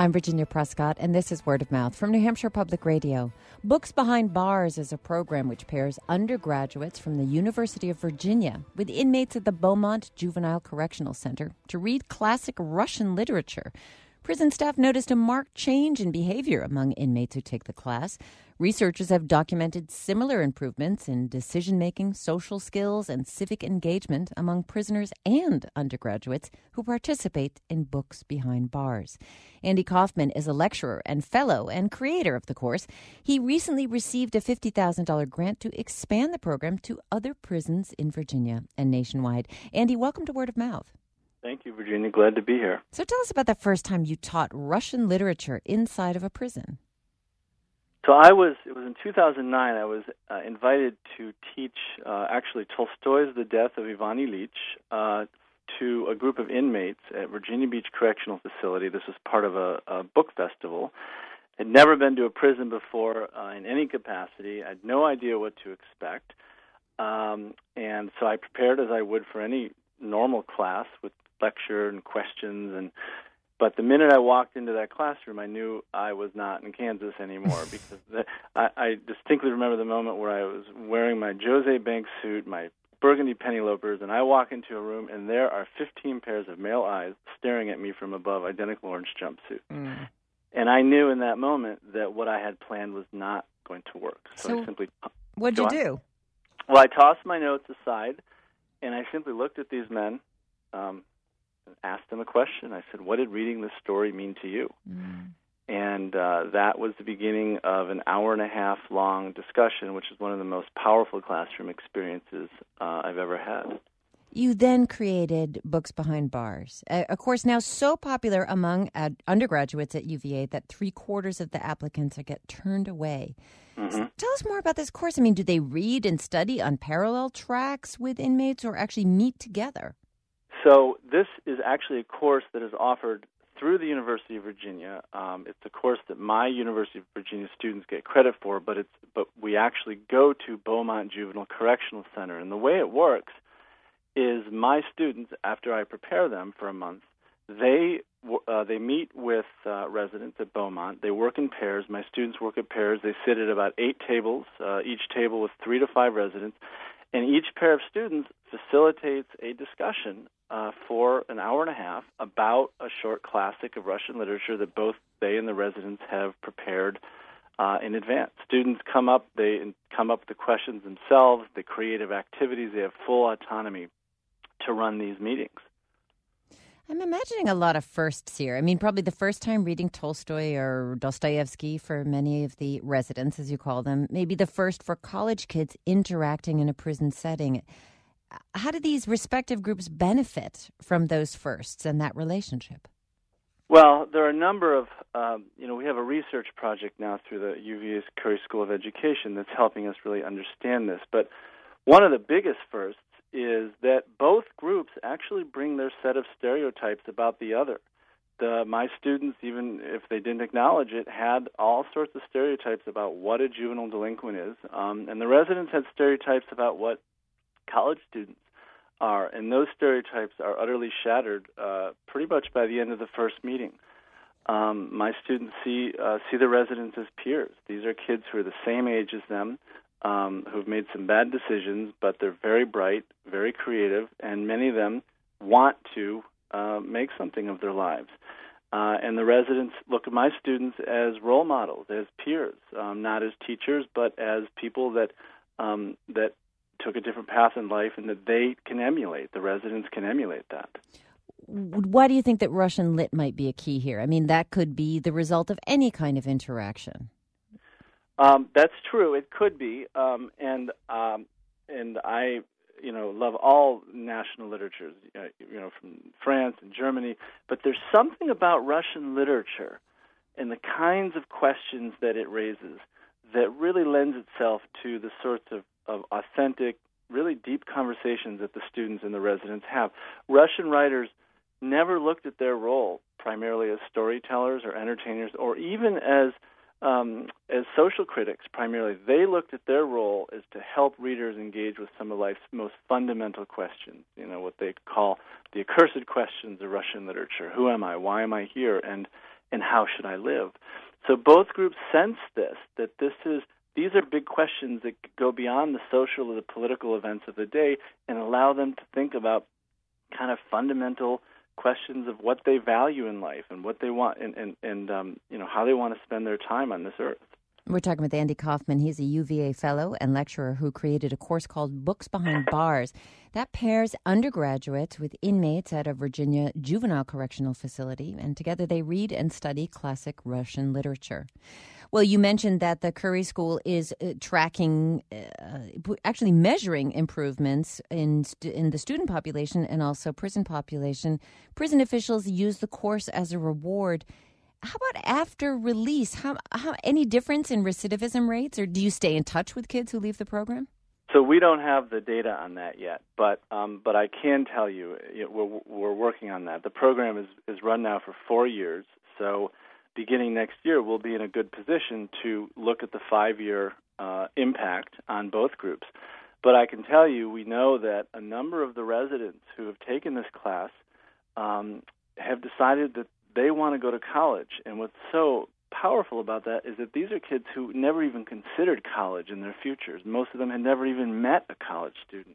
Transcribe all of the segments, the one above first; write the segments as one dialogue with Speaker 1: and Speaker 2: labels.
Speaker 1: I'm Virginia Prescott, and this is Word of Mouth from New Hampshire Public Radio. Books Behind Bars is a program which pairs undergraduates from the University of Virginia with inmates at the Beaumont Juvenile Correctional Center to read classic Russian literature. Prison staff noticed a marked change in behavior among inmates who take the class. Researchers have documented similar improvements in decision-making, social skills, and civic engagement among prisoners and undergraduates who participate in Books Behind Bars. Andy Kaufman is a lecturer and fellow and creator of the course. He recently received a $50,000 grant to expand the program to other prisons in Virginia and nationwide. Andy, welcome to Word of Mouth.
Speaker 2: Thank you, Virginia. Glad to be here.
Speaker 1: So tell us about the first time you taught Russian literature inside of a prison.
Speaker 2: So it was in 2009, I was invited to teach actually Tolstoy's The Death of Ivan Ilyich to a group of inmates at Virginia Beach Correctional Facility. This was part of a book festival. I'd never been to a prison before in any capacity. I had no idea what to expect. And so I prepared as I would for any normal class with lecture and questions, but the minute I walked into that classroom, I knew I was not in Kansas anymore because I distinctly remember the moment where I was wearing my Jose Banks suit, my burgundy penny loafers, and I walk into a room and there are 15 pairs of male eyes staring at me from above, identical orange jumpsuit. Mm. And I knew in that moment that what I had planned was not going to work.
Speaker 1: So
Speaker 2: I simply
Speaker 1: what'd you do?
Speaker 2: Well, I tossed my notes aside and I simply looked at these men. And asked them a question. I said, what did reading this story mean to you? Mm. And that was the beginning of an hour-and-a-half long discussion, which is one of the most powerful classroom experiences I've ever had.
Speaker 1: You then created Books Behind Bars, a course now so popular among undergraduates at UVA that 3/4 of the applicants get turned away. Mm-hmm. So tell us more about this course. I mean, do they read and study on parallel tracks with inmates or actually meet together?
Speaker 2: So this is actually a course that is offered through the University of Virginia. It's a course that my University of Virginia students get credit for, but we actually go to Beaumont Juvenile Correctional Center. And the way it works is my students, after I prepare them for a month, they meet with residents at Beaumont. They work in pairs. My students work in pairs. They sit at about 8 tables, each table with 3 to 5 residents. And each pair of students facilitates a discussion for an hour-and-a-half about a short classic of Russian literature that both they and the residents have prepared in advance. Students come up with the questions themselves, the creative activities. They have full autonomy to run these meetings.
Speaker 1: I'm imagining a lot of firsts here. I mean, probably the first time reading Tolstoy or Dostoevsky for many of the residents, as you call them, maybe the first for college kids interacting in a prison setting. How do these respective groups benefit from those firsts and that relationship?
Speaker 2: Well, there are a number of, we have a research project now through the UVA's Curry School of Education that's helping us really understand this. But one of the biggest firsts is that both groups actually bring their set of stereotypes about the other. My students, even if they didn't acknowledge it, had all sorts of stereotypes about what a juvenile delinquent is, and the residents had stereotypes about what college students are, and those stereotypes are utterly shattered pretty much by the end of the first meeting. My students see the residents as peers. These are kids who are the same age as them, who've made some bad decisions, but they're very bright, very creative, and many of them want to make something of their lives. And the residents look at my students as role models, as peers, not as teachers, but as people that took a different path in life and that they can emulate. The residents can emulate that.
Speaker 1: Why do you think that Russian lit might be a key here? I mean, that could be the result of any kind of interaction.
Speaker 2: That's true. It could be, and I, love all national literatures, from France and Germany. But there's something about Russian literature and the kinds of questions that it raises that really lends itself to the sorts of authentic, really deep conversations that the students and the residents have. Russian writers never looked at their role primarily as storytellers or entertainers, or even as social critics primarily. They looked at their role as to help readers engage with some of life's most fundamental questions, what they call the accursed questions of Russian literature. Who am I? Why am I here? And and how should I live? So both groups sense that these are big questions that go beyond the social or the political events of the day and allow them to think about kind of fundamental questions of what they value in life and what they want and how they want to spend their time on this earth.
Speaker 1: We're talking with Andy Kaufman. He's a UVA fellow and lecturer who created a course called Books Behind Bars that pairs undergraduates with inmates at a Virginia juvenile correctional facility, and together they read and study classic Russian literature. Well, you mentioned that the Curry School is tracking, actually measuring improvements in the student population and also prison population. Prison officials use the course as a reward. How about after release? How any difference in recidivism rates, or do you stay in touch with kids who leave the program?
Speaker 2: So we don't have the data on that yet, but I can tell you, we're working on that. The program is run now for 4 years, so beginning next year we'll be in a good position to look at the 5-year impact on both groups. But I can tell you, we know that a number of the residents who have taken this class have decided that they want to go to college. And what's so powerful about that is that these are kids who never even considered college in their futures. Most of them had never even met a college student.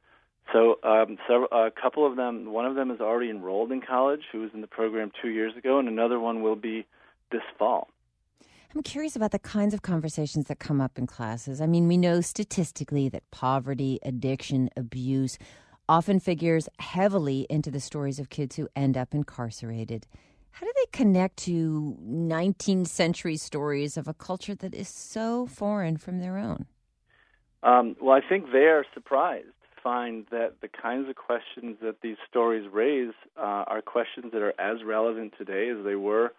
Speaker 2: So a couple of them, one of them is already enrolled in college, who was in the program 2 years ago, and another one will be this fall.
Speaker 1: I'm curious about the kinds of conversations that come up in classes. I mean, we know statistically that poverty, addiction, abuse often figures heavily into the stories of kids who end up incarcerated. How do they connect to 19th century stories of a culture that is so foreign from their own?
Speaker 2: Well, I think they are surprised to find that the kinds of questions that these stories raise are questions that are as relevant today as they were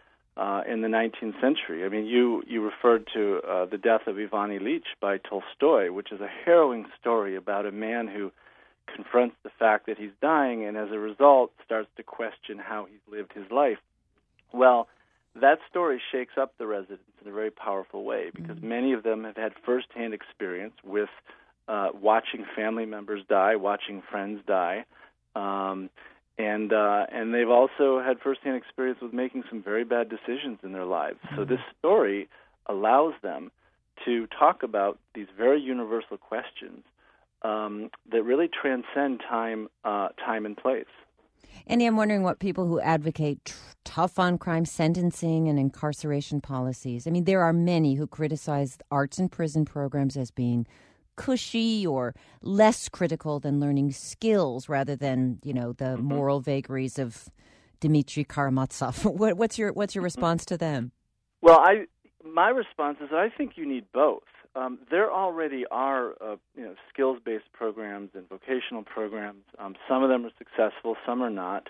Speaker 2: in the 19th century. I mean, you referred to The Death of Ivan Ilyich by Tolstoy, which is a harrowing story about a man who confronts the fact that he's dying and as a result starts to question how he's lived his life. Well, that story shakes up the residents in a very powerful way because many of them have had firsthand experience with watching family members die, watching friends die, and they've also had firsthand experience with making some very bad decisions in their lives. So this story allows them to talk about these very universal questions that really transcend time and place.
Speaker 1: Andy, I'm wondering what people who advocate tough on crime sentencing and incarceration policies. I mean, there are many who criticize arts and prison programs as being cushy or less critical than learning skills rather than, the moral vagaries of Dmitry Karamazov. What's your response to them?
Speaker 2: Well, my response is I think you need both. There already are skills-based programs and vocational programs. Some of them are successful, some are not.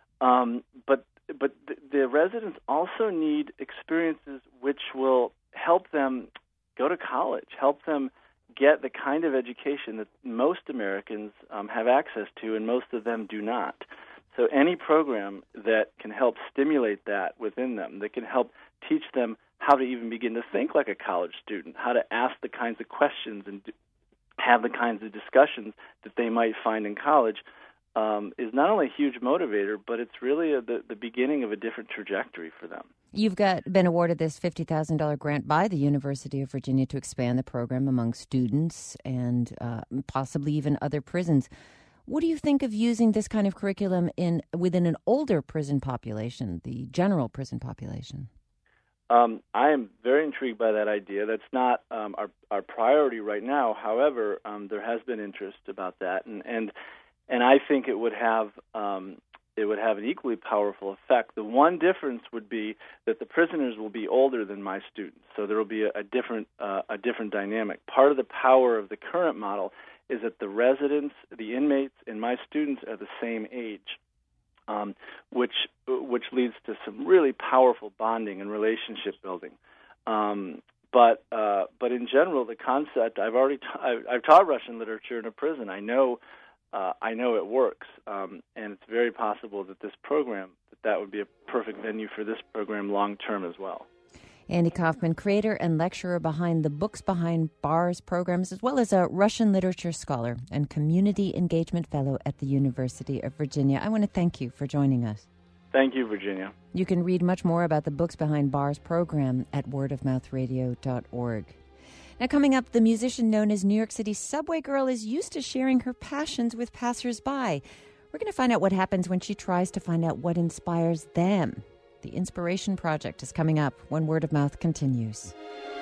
Speaker 2: But the residents also need experiences which will help them go to college, help them get the kind of education that most Americans have access to, and most of them do not. So any program that can help stimulate that within them, that can help teach them how to even begin to think like a college student, how to ask the kinds of questions and have the kinds of discussions that they might find in college, is not only a huge motivator, but it's really the beginning of a different trajectory for them.
Speaker 1: You've been awarded this $50,000 grant by the University of Virginia to expand the program among students and possibly even other prisons. What do you think of using this kind of curriculum within an older prison population, the general prison population?
Speaker 2: I am very intrigued by that idea. That's not our priority right now. However, there has been interest about that, and I think it would have an equally powerful effect. The one difference would be that the prisoners will be older than my students, so there will be a different dynamic. Part of the power of the current model is that the residents, the inmates, and my students are the same age. Which leads to some really powerful bonding and relationship building. But in general, the concept I've taught Russian literature in a prison. I know it works, and it's very possible that this program that would be a perfect venue for this program long term as well.
Speaker 1: Andy Kaufman, creator and lecturer behind the Books Behind Bars programs, as well as a Russian literature scholar and community engagement fellow at the University of Virginia. I want to thank you for joining us.
Speaker 2: Thank you, Virginia.
Speaker 1: You can read much more about the Books Behind Bars program at wordofmouthradio.org. Now, coming up, the musician known as New York City's Subway Girl is used to sharing her passions with passersby. We're going to find out what happens when she tries to find out what inspires them. The Inspiration Project is coming up when Word of Mouth continues.